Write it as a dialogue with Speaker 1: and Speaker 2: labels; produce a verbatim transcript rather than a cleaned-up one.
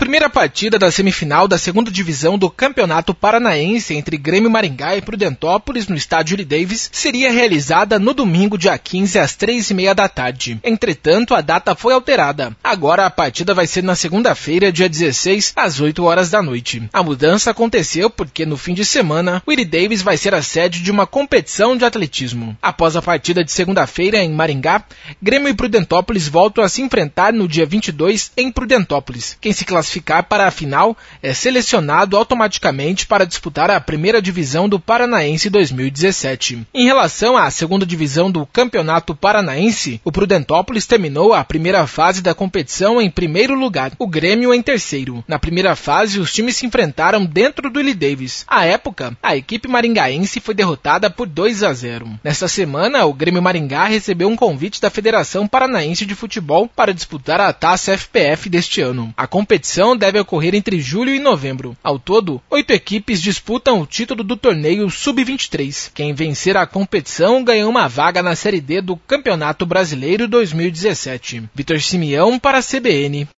Speaker 1: primeira partida da semifinal da segunda divisão do Campeonato Paranaense entre Grêmio Maringá e Prudentópolis no estádio Willie Davis seria realizada no domingo, dia quinze, às três e meia da tarde. Entretanto, a data foi alterada. Agora a partida vai ser na segunda-feira, dia dezesseis, às oito horas da noite. A mudança aconteceu porque no fim de semana, o Willie Davis vai ser a sede de uma competição de atletismo. Após a partida de segunda-feira em Maringá, Grêmio e Prudentópolis voltam a se enfrentar no dia vinte e dois em Prudentópolis. Quem se classificar para a final é selecionado automaticamente para disputar a primeira divisão do Paranaense dois mil e dezessete. Em relação à segunda divisão do Campeonato Paranaense, o Prudentópolis terminou a primeira fase da competição em primeiro lugar, o Grêmio em terceiro. Na primeira fase, os times se enfrentaram dentro do Willie Davis. À época, a equipe maringaense foi derrotada por dois a zero. Nesta semana, o Grêmio Maringá recebeu um convite da Federação Paranaense de Futebol para disputar a Taça F P F deste ano. A competição deve ocorrer entre julho e novembro. Ao todo, oito equipes disputam o título do torneio sub vinte e três. Quem vencer a competição ganha uma vaga na Série D do Campeonato Brasileiro dois mil e dezessete. Vitor Simeão para a C B N.